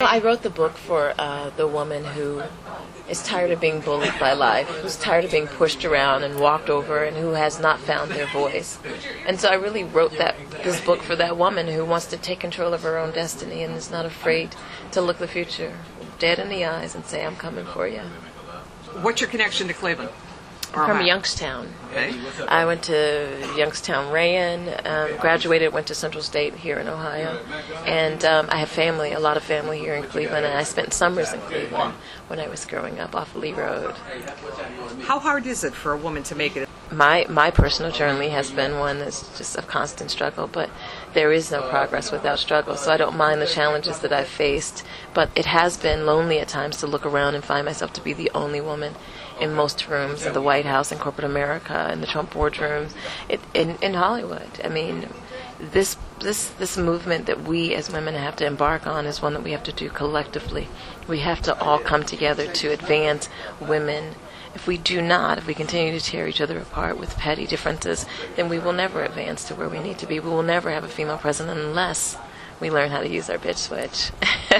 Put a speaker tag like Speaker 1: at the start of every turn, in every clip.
Speaker 1: I wrote the book for the woman who is tired of being bullied by life, who's tired of being pushed around and walked over, and who has not found their voice. And so I really wrote this book for that woman who wants to take control of her own destiny and is not afraid to look the future dead in the eyes and say, I'm coming for you.
Speaker 2: What's your connection to Cleveland?
Speaker 1: From Youngstown.
Speaker 2: Okay.
Speaker 1: I went to Youngstown Rayon, graduated, went to Central State here in Ohio, and I have family, a lot of family here in Cleveland, and I spent summers in Cleveland when I was growing up off Lee Road.
Speaker 2: How hard is it for a woman to make it?
Speaker 1: My personal journey has been one that's just a constant struggle, but there is no progress without struggle, so I don't mind the challenges that I've faced, but it has been lonely at times to look around and find myself to be the only woman in most rooms in the White House, in corporate America, in the Trump boardrooms, in Hollywood. I mean, this movement that we as women have to embark on is one that we have to do collectively. We have to all come together to advance women. If we do not, if we continue to tear each other apart with petty differences, then we will never advance to where we need to be. We will never have a female president unless we learn how to use our bitch switch.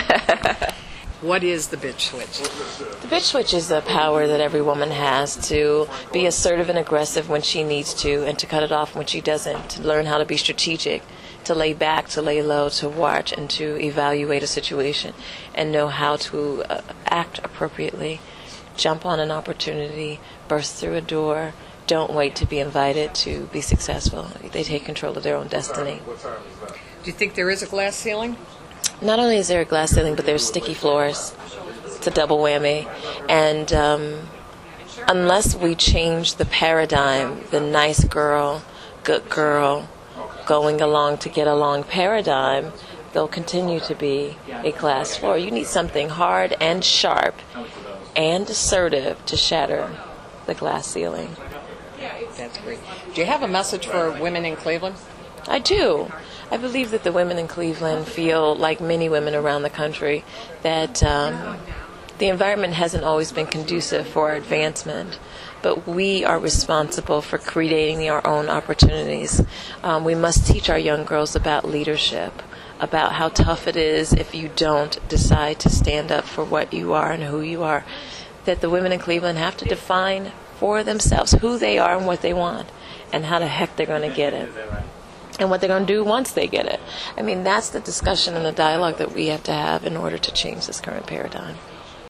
Speaker 2: What is the bitch switch?
Speaker 1: The bitch switch is the power that every woman has to be assertive and aggressive when she needs to, and to cut it off when she doesn't, to learn how to be strategic, to lay back, to lay low, to watch, and to evaluate a situation, and know how to act appropriately, jump on an opportunity, burst through a door. Don't wait to be invited to be successful. They take control of their own destiny.
Speaker 2: Do you think there is a glass ceiling?
Speaker 1: Not only is there a glass ceiling, but there's sticky floors. It's a double whammy. And unless we change the paradigm, the nice girl, good girl, going along to get along paradigm, there'll continue to be a glass floor. You need something hard and sharp and assertive to shatter the glass ceiling.
Speaker 2: That's great. Do you have a message for women in Cleveland?
Speaker 1: I do. I believe that the women in Cleveland feel, like many women around the country, that the environment hasn't always been conducive for our advancement, but we are responsible for creating our own opportunities. We must teach our young girls about leadership, about how tough it is if you don't decide to stand up for what you are and who you are, that the women in Cleveland have to define for themselves who they are and what they want, and how the heck they're going to get it, and what they're going to do once they get it. I mean, that's the discussion and the dialogue that we have to have in order to change this current paradigm.